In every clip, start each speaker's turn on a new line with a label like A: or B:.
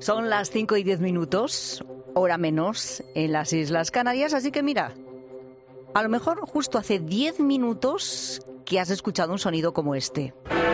A: Son las 5:10, hora menos, en las Islas Canarias, así que mira, a lo mejor justo hace 10 minutos que has escuchado un sonido como este.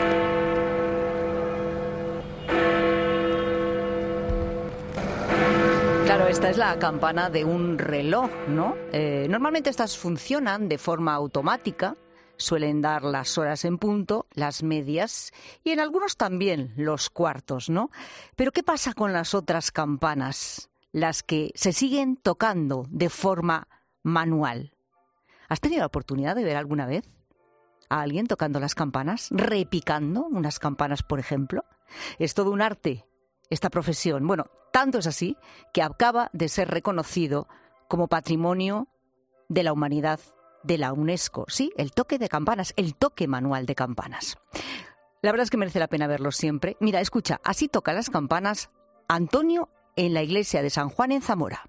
A: Claro, esta es la campana de un reloj, ¿no? Normalmente estas funcionan de forma automática, suelen dar las horas en punto, las medias y en algunos también los cuartos, ¿no? Pero ¿qué pasa con las otras campanas, las que se siguen tocando de forma manual? ¿Has tenido la oportunidad de ver alguna vez a alguien tocando las campanas, repicando unas campanas, por ejemplo? Es todo un arte esta profesión. Bueno, tanto es así que acaba de ser reconocido como Patrimonio de la Humanidad de la UNESCO. Sí, el toque de campanas, el toque manual de campanas. La verdad es que merece la pena verlo siempre. Mira, escucha, así toca las campanas Antonio en la iglesia de San Juan en Zamora.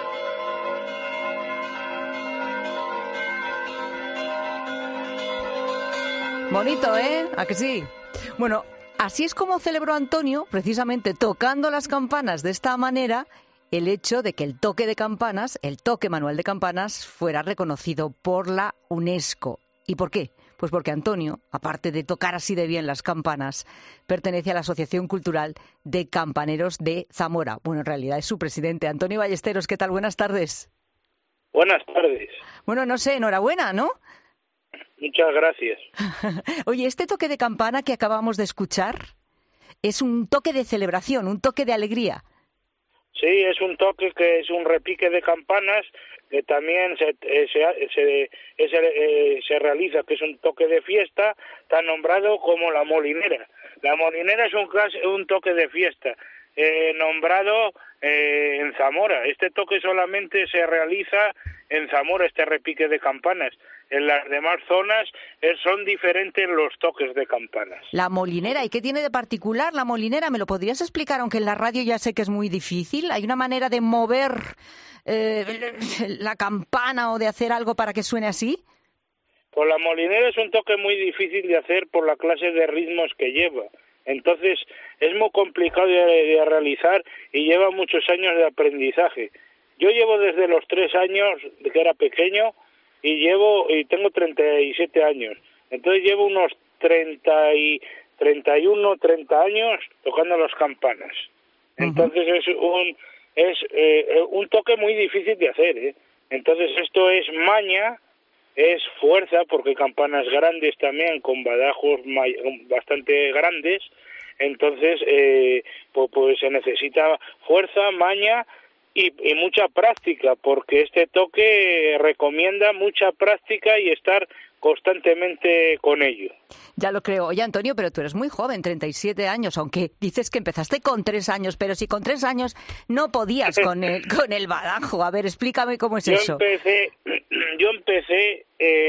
A: Bonito, ¿eh? ¿A que sí? Bueno, así es como celebró Antonio, precisamente tocando las campanas de esta manera, el hecho de que el toque de campanas, el toque manual de campanas, fuera reconocido por la UNESCO. ¿Y por qué? Pues porque Antonio, aparte de tocar así de bien las campanas, pertenece a la Asociación Cultural de Campaneros de Zamora. Bueno, en realidad es su presidente. Antonio Ballesteros, ¿qué tal? Buenas tardes.
B: Buenas tardes.
A: Bueno, no sé, enhorabuena, ¿no?
B: Muchas gracias.
A: Oye, este toque de campana que acabamos de escuchar es un toque de celebración, un toque de alegría.
B: Sí, es un toque que es un repique de campanas que también se realiza, que es un toque de fiesta, tan nombrado como la molinera. La molinera es un toque de fiesta nombrado en Zamora. Este toque solamente se realiza en Zamora, este repique de campanas. En las demás zonas son diferentes los toques de campanas.
A: La molinera, ¿y qué tiene de particular la molinera? ¿Me lo podrías explicar? Aunque en la radio ya sé que es muy difícil. ¿Hay una manera de mover la campana o de hacer algo para que suene así?
B: Pues la molinera es un toque muy difícil de hacer por la clase de ritmos que lleva. Entonces es muy complicado de realizar y lleva muchos años de aprendizaje. Yo llevo desde los 3 años, de que era pequeño, y tengo 37 años. Entonces llevo unos 31, 30 años tocando las campanas. Entonces es un toque muy difícil de hacer, ¿eh? Entonces esto es maña, es fuerza, porque hay campanas grandes también, con badajos bastante grandes. Entonces pues se necesita fuerza, maña y mucha práctica, porque este toque recomienda mucha práctica y estar constantemente con ello.
A: Ya lo creo. Oye, Antonio, pero tú eres muy joven, 37 años, aunque dices que empezaste con 3 años, pero si con 3 años no podías con el badajo. A ver, explícame cómo es eso.
B: Yo empecé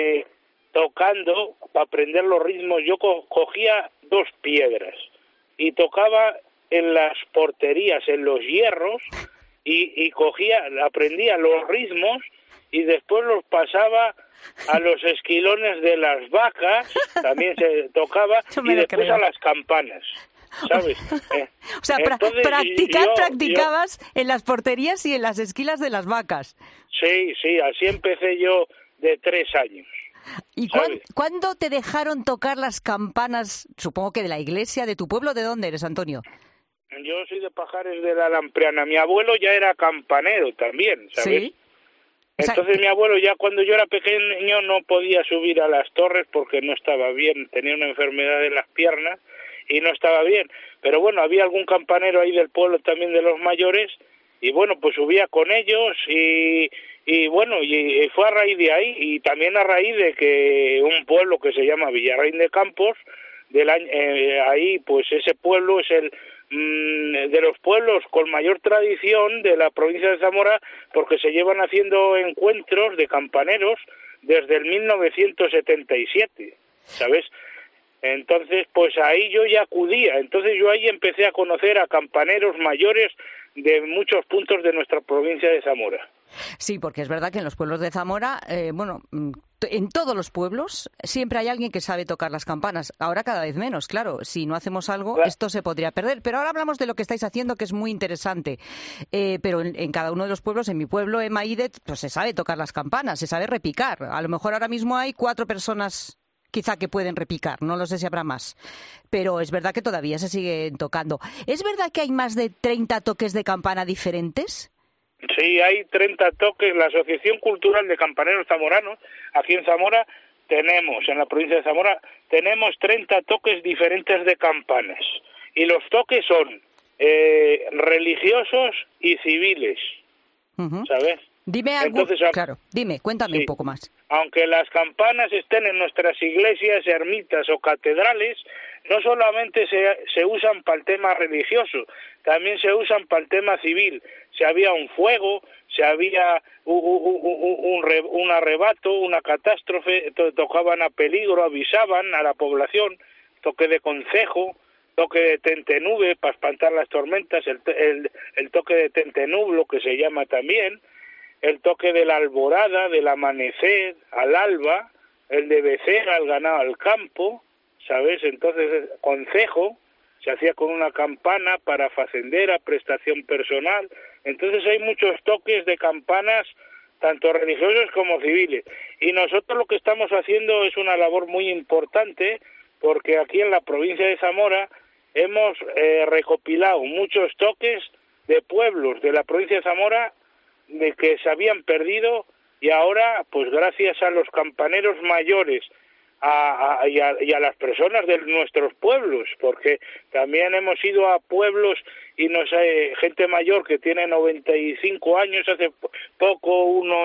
B: tocando, para aprender los ritmos, yo cogía 2 piedras y tocaba en las porterías, en los hierros, y aprendía los ritmos y después los pasaba a los esquilones de las vacas, también se tocaba, y después a las campanas, ¿sabes?
A: O sea, practicabas en las porterías y en las esquilas de las vacas.
B: Sí, así empecé yo de 3 años.
A: ¿Y cuándo te dejaron tocar las campanas, supongo que de la iglesia, de tu pueblo? ¿De dónde eres, Antonio?
B: Yo soy de Pajares de la Lampreana. Mi abuelo ya era campanero también, ¿sabes? ¿Sí? Entonces mi abuelo ya cuando yo era pequeño no podía subir a las torres porque no estaba bien, tenía una enfermedad en las piernas y no estaba bien. Pero bueno, había algún campanero ahí del pueblo también de los mayores y bueno, pues subía con ellos y fue a raíz de ahí y también a raíz de que un pueblo que se llama Villarrein de Campos, ahí pues ese pueblo es el de los pueblos con mayor tradición de la provincia de Zamora, porque se llevan haciendo encuentros de campaneros desde el 1977, ¿sabes? Entonces, pues ahí yo ya acudía, entonces yo ahí empecé a conocer a campaneros mayores de muchos puntos de nuestra provincia de Zamora.
A: Sí, porque es verdad que en los pueblos de Zamora, En todos los pueblos siempre hay alguien que sabe tocar las campanas. Ahora cada vez menos, claro. Si no hacemos algo, esto se podría perder. Pero ahora hablamos de lo que estáis haciendo, que es muy interesante. Pero en cada uno de los pueblos, en mi pueblo, en Maídet, pues se sabe tocar las campanas, se sabe repicar. A lo mejor ahora mismo hay 4 personas quizá que pueden repicar, no lo sé si habrá más. Pero es verdad que todavía se siguen tocando. ¿Es verdad que hay más de 30 toques de campana diferentes?
B: Sí, hay 30 toques. La Asociación Cultural de Campaneros Zamoranos, aquí en Zamora, en la provincia de Zamora, tenemos 30 toques diferentes de campanas. Y los toques son religiosos y civiles, ¿sabes?
A: Dime algo, claro, cuéntame un poco más.
B: Aunque las campanas estén en nuestras iglesias, ermitas o catedrales, no solamente se usan para el tema religioso, también se usan para el tema civil. Si había un fuego, si había un arrebato, una catástrofe, tocaban a peligro, avisaban a la población, toque de concejo, toque de tentenube para espantar las tormentas, el toque de tentenublo que se llama también, el toque de la alborada, del amanecer al alba, el de becera al ganado al campo, ¿sabes? Entonces, concejo se hacía con una campana para facendera, prestación personal. Entonces hay muchos toques de campanas, tanto religiosos como civiles. Y nosotros lo que estamos haciendo es una labor muy importante, porque aquí en la provincia de Zamora hemos recopilado muchos toques de pueblos de la provincia de Zamora de que se habían perdido, y ahora, pues gracias a los campaneros mayores y a las personas de nuestros pueblos, porque también hemos ido a pueblos y gente mayor que tiene 95 años, hace poco uno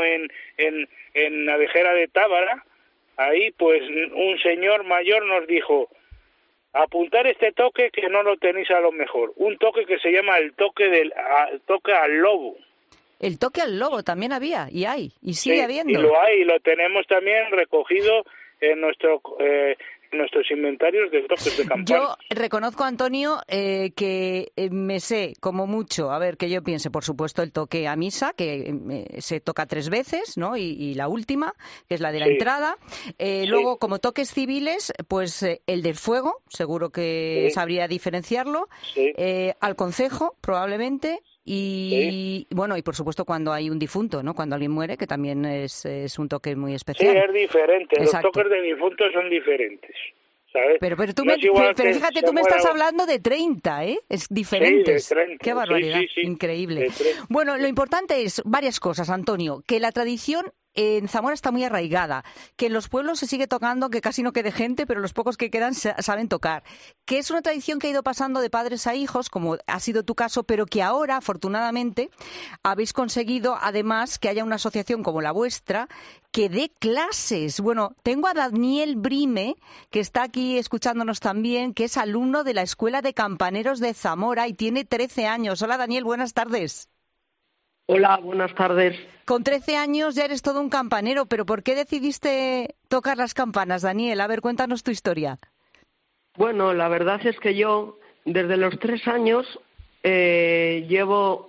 B: en Navejera de Tábara, ahí pues un señor mayor nos dijo: apuntar este toque que no lo tenéis a lo mejor, un toque que se llama el toque al lobo.
A: El toque al lobo también había, y hay, y sigue habiendo.
B: Y lo hay, y lo tenemos también recogido en nuestros inventarios de toques de campana.
A: Yo reconozco, Antonio, que me sé como mucho, a ver, que yo piense, por supuesto, el toque a misa, que se toca 3 veces, ¿no? Y la última, que es la de la entrada. Luego, como toques civiles, pues el del fuego, seguro que sabría diferenciarlo. Al concejo, probablemente. Y bueno, y por supuesto cuando hay un difunto, ¿no? Cuando alguien muere, que también es un toque muy especial.
B: Sí, es diferente.
A: Exacto.
B: Los toques de difuntos son diferentes, ¿sabes?
A: Pero fíjate, tú me estás hablando de 30, ¿eh? Es diferentes.
B: Sí, de 30.
A: Qué barbaridad,
B: sí.
A: Increíble. Bueno, lo importante es varias cosas, Antonio, que la tradición en Zamora está muy arraigada, que en los pueblos se sigue tocando, que casi no quede gente, pero los pocos que quedan saben tocar, que es una tradición que ha ido pasando de padres a hijos, como ha sido tu caso, pero que ahora, afortunadamente, habéis conseguido, además, que haya una asociación como la vuestra, que dé clases. Bueno, tengo a Daniel Brime, que está aquí escuchándonos también, que es alumno de la Escuela de Campaneros de Zamora y tiene 13 años. Hola, Daniel, buenas tardes.
C: Hola, buenas tardes.
A: Con 13 años ya eres todo un campanero, pero ¿por qué decidiste tocar las campanas, Daniel? A ver, cuéntanos tu historia.
C: Bueno, la verdad es que yo, desde los 3 años, llevo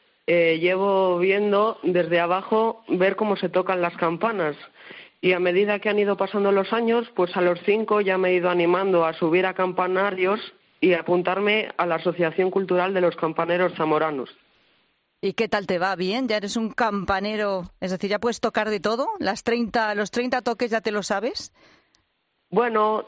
C: viendo desde abajo ver cómo se tocan las campanas. Y a medida que han ido pasando los años, pues a los 5 ya me he ido animando a subir a campanarios y a apuntarme a la Asociación Cultural de los Campaneros Zamoranos.
A: ¿Y qué tal te va? ¿Bien? ¿Ya eres un campanero? Es decir, ¿ya puedes tocar de todo? ¿Los 30 toques ya te lo sabes?
C: Bueno,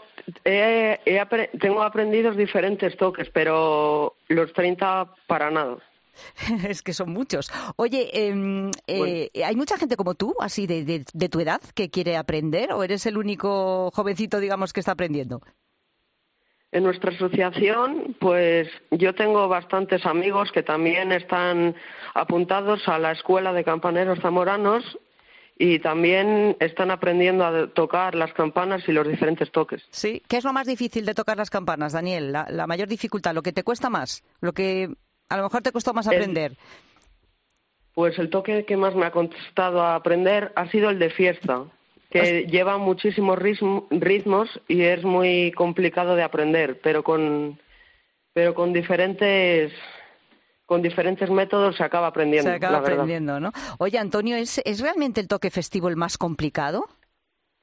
C: tengo aprendidos diferentes toques, pero los 30 para nada.
A: Es que son muchos. Oye, ¿hay mucha gente como tú, así de tu edad, que quiere aprender? ¿O eres el único jovencito, digamos, que está aprendiendo?
C: En nuestra asociación, pues yo tengo bastantes amigos que también están apuntados a la Escuela de Campaneros Zamoranos y también están aprendiendo a tocar las campanas y los diferentes toques.
A: Sí. ¿Qué es lo más difícil de tocar las campanas, Daniel? La mayor dificultad, lo que te cuesta más, lo que a lo mejor te costó más aprender.
C: Pues el toque que más me ha costado aprender ha sido el de fiesta, que lleva muchísimos ritmos y es muy complicado de aprender, pero con diferentes métodos se acaba aprendiendo.
A: Se acaba aprendiendo, ¿no? Oye, Antonio, ¿es realmente el toque festivo el más complicado?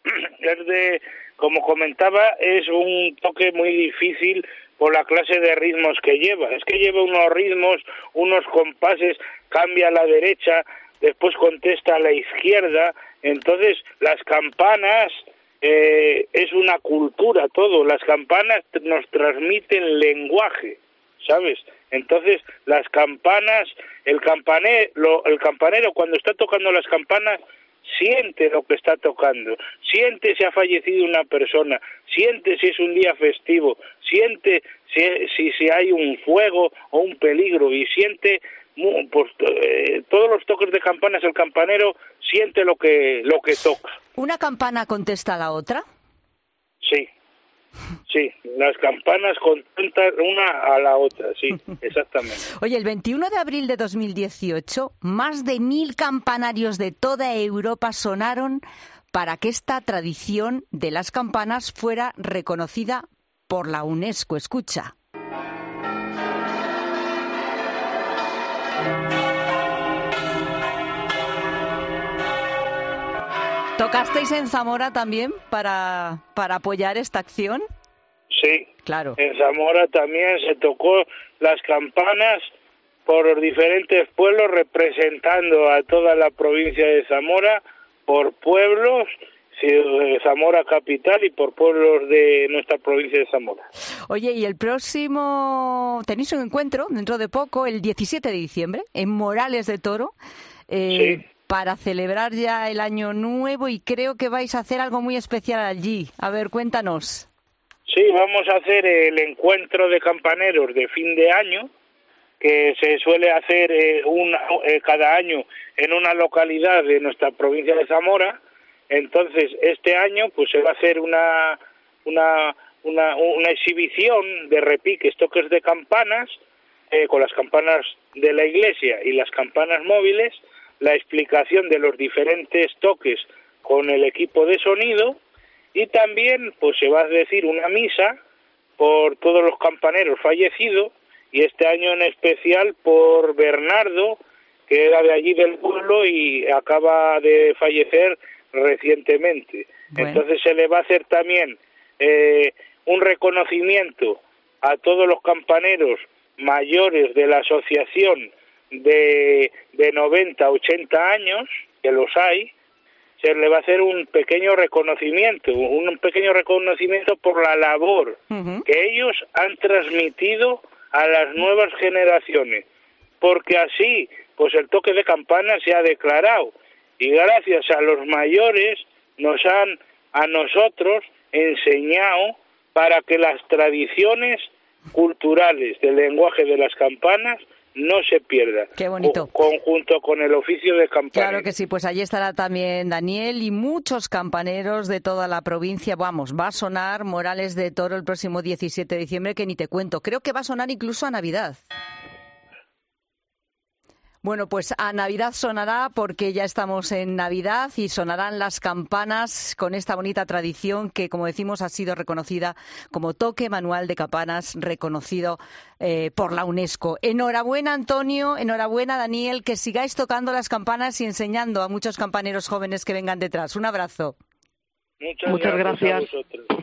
B: como comentaba, es un toque muy difícil por la clase de ritmos que lleva. Es que lleva unos ritmos, unos compases, cambia a la derecha, después contesta a la izquierda. Entonces, las campanas es una cultura todo. Las campanas nos transmiten lenguaje, ¿sabes? Entonces, las campanas, el campanero cuando está tocando las campanas siente lo que está tocando, siente si ha fallecido una persona, siente si es un día festivo, siente si hay un fuego o un peligro, y siente pues, todos los toques de campanas. El campanero siente lo que toca.
A: ¿Una campana contesta a la otra?
B: Sí, las campanas contestan una a la otra, sí, exactamente.
A: Oye, el 21 de abril de 2018, más de 1.000 campanarios de toda Europa sonaron para que esta tradición de las campanas fuera reconocida por la UNESCO. Escucha. ¿Tocasteis en Zamora también para apoyar esta acción?
B: Sí,
A: claro.
B: En Zamora también se tocó las campanas por los diferentes pueblos, representando a toda la provincia de Zamora, por pueblos, Zamora capital, y por pueblos de nuestra provincia de Zamora.
A: Oye, y el próximo, tenéis un encuentro dentro de poco, el 17 de diciembre, en Morales de Toro.
B: Sí.
A: Para celebrar ya el año nuevo, y creo que vais a hacer algo muy especial allí. A ver, cuéntanos.
B: Sí, vamos a hacer el encuentro de campaneros de fin de año, que se suele hacer cada año en una localidad de nuestra provincia de Zamora. Entonces, este año pues se va a hacer una exhibición de repiques, toques de campanas, con las campanas de la iglesia y las campanas móviles, la explicación de los diferentes toques con el equipo de sonido, y también pues se va a decir una misa por todos los campaneros fallecidos, y este año en especial por Bernardo, que era de allí del pueblo y acaba de fallecer recientemente. Bueno. Entonces se le va a hacer también un reconocimiento a todos los campaneros mayores de la asociación de 90, 80 años, que los hay. Se le va a hacer un pequeño reconocimiento por la labor que ellos han transmitido a las nuevas generaciones, porque así pues el toque de campana se ha declarado, y gracias a los mayores nos han a nosotros enseñado para que las tradiciones culturales del lenguaje de las campanas no se pierda.
A: Qué bonito.
B: Conjunto con el oficio de campanero.
A: Claro que sí, pues allí estará también Daniel y muchos campaneros de toda la provincia. Vamos, va a sonar Morales de Toro el próximo 17 de diciembre, que ni te cuento. Creo que va a sonar incluso a Navidad. Bueno, pues a Navidad sonará, porque ya estamos en Navidad, y sonarán las campanas con esta bonita tradición que, como decimos, ha sido reconocida como toque manual de campanas, reconocido por la UNESCO. Enhorabuena, Antonio, enhorabuena, Daniel, que sigáis tocando las campanas y enseñando a muchos campaneros jóvenes que vengan detrás. Un abrazo.
B: Muchas gracias. A vosotros.